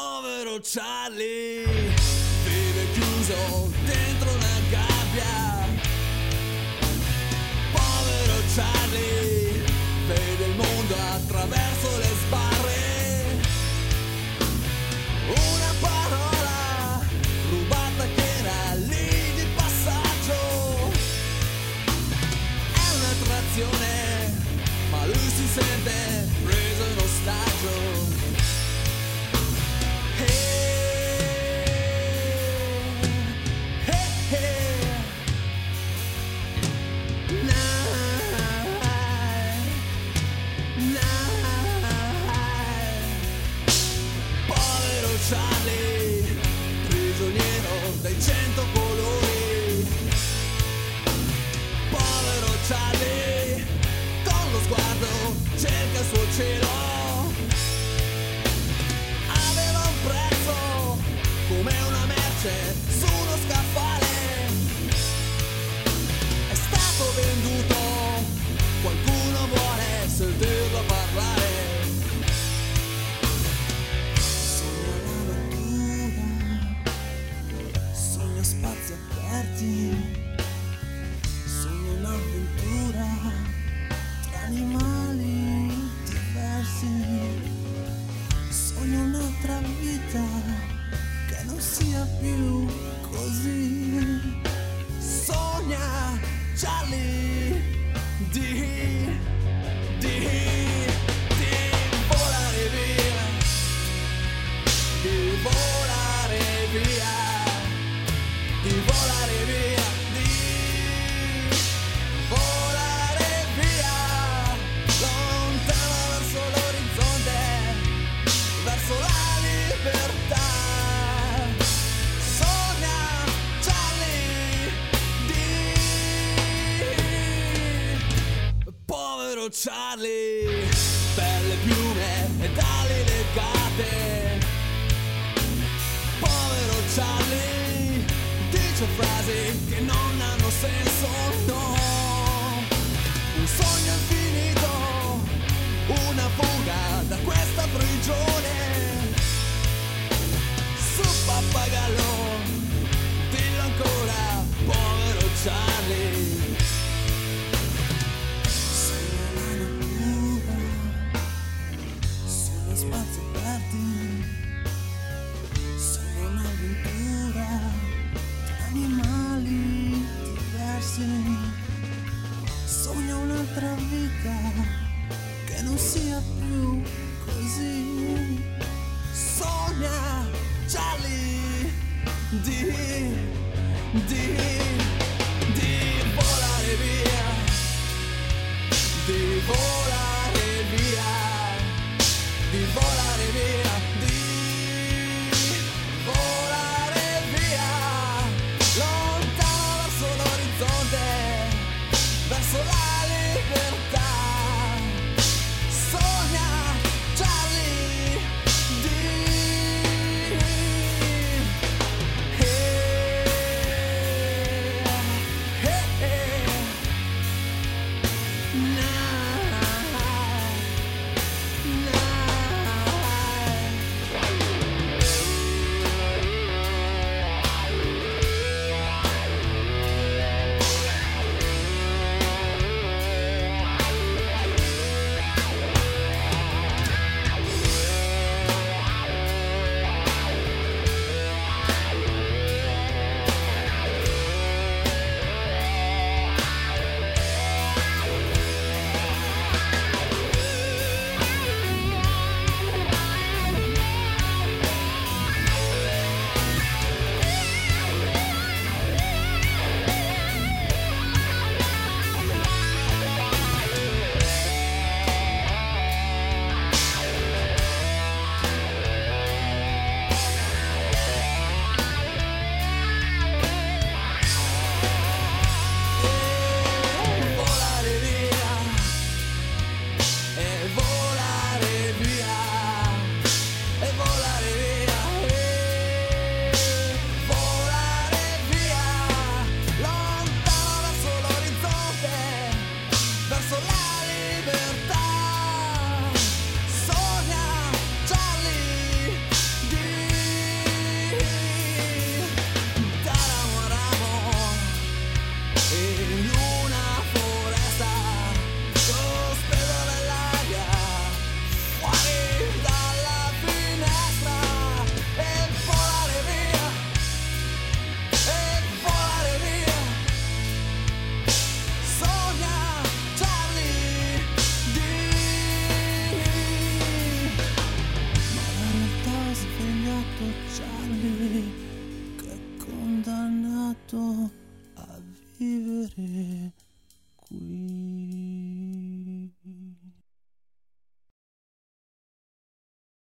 Povero Charlie, vive chiuso dentro una gabbia. Povero Charlie, vede il mondo attraverso le sbarre. Una parola rubata che era lì di passaggio. È un'attrazione, ma lui si sente preso in ostaggio. Charlie, prigioniero dai 100 colori. Povero Charlie, con lo sguardo cerca il suo cielo. Aveva un prezzo come una merce su uno scaffale. È stato venduto, qualcuno vuole sentirlo parlare. Spazi aperti, sogno un'avventura tra animali diversi, sogno un'altra vita che non sia più così. Sogna Charlie di volare via, di volare via. Di volare via, di volare via, lontano verso l'orizzonte, verso la libertà. Sogna Charlie povero Charlie, belle piume ed ali legate. Povero Charlie, dice frasi che non hanno senso, no. Un sogno infinito, una fuga da questa prigione. Su pappagallo, dillo ancora, povero Charlie. Sogno la natura, sogno spazi aperti, sogno un'avventura, animali diversi, sogna un'altra vita che non sia più così. Sogna Charlie di volare via, di volare